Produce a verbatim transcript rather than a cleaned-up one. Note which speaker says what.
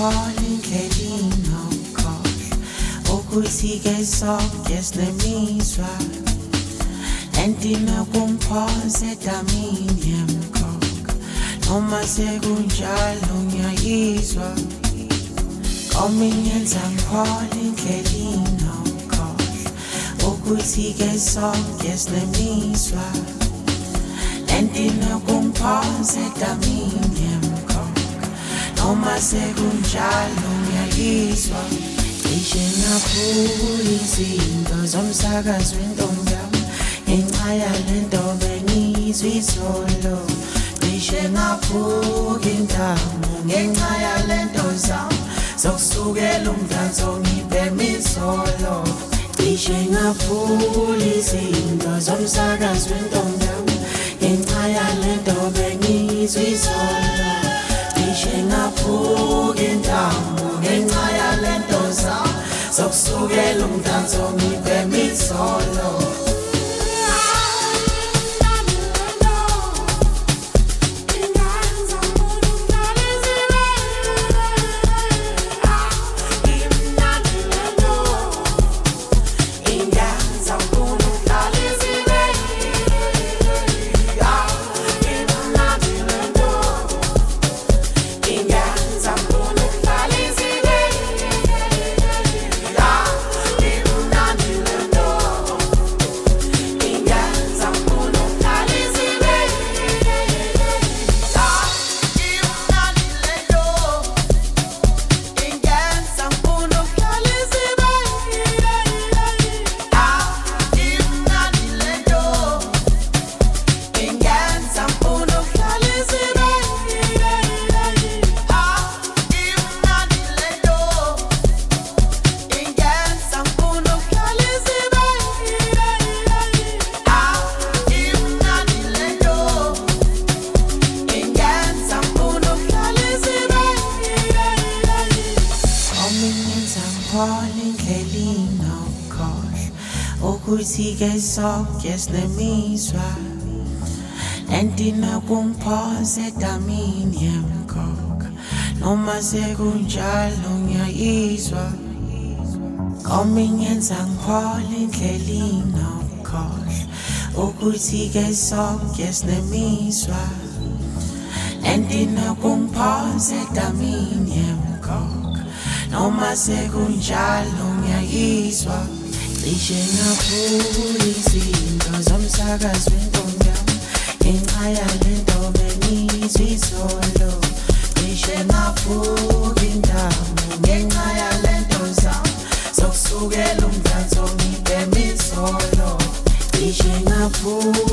Speaker 1: ngiphola indlela inokhohlwa ukuthi-ke sonke sinemizwa entina kumphosa edamini yemkhokha noma sekunjalo ngiyayizwa Komi ngenza ngiphola indlela inokhohlwa ukuthi-ke sonke sinemizwa entina kumphosa edamini yemkhokha noma sekunjalo ngiyayizwa Cishe ngaphula izinto zomsakazo wentombi yami ngenxa yalento bengiyizwa izolo Cishe ngaphuka intamo ngenxa yalento zami zokusukela umdanso ngibhema izolo Cishe ngaphula izinto zomsakazo wentombi yami ngenxa yalento bengiyizwa izolo Cishe ngaphuka intamo ngenxa yalento zami zokusukela umdanso ngibhema izolo Ukuthi-ke sonke sinemizwa entina kumphosa edamini yemkhokha noma sekunjalo ngiyayizwa Komi ngenza ngiphola indlela inokhohlwa ukuthi-ke sonke sinemizwa entina kumphosa edamini yemkhokha noma sekunjalo ngiyayizwa Cishe ngaphula izinto zomsakazo wentombi yami ngenxa yalento bengiyizwa izolo Cishe ngaphuka intamo ngenxa yalento zami zokusukela umdanso ngibhema izolo Cishe ngaphula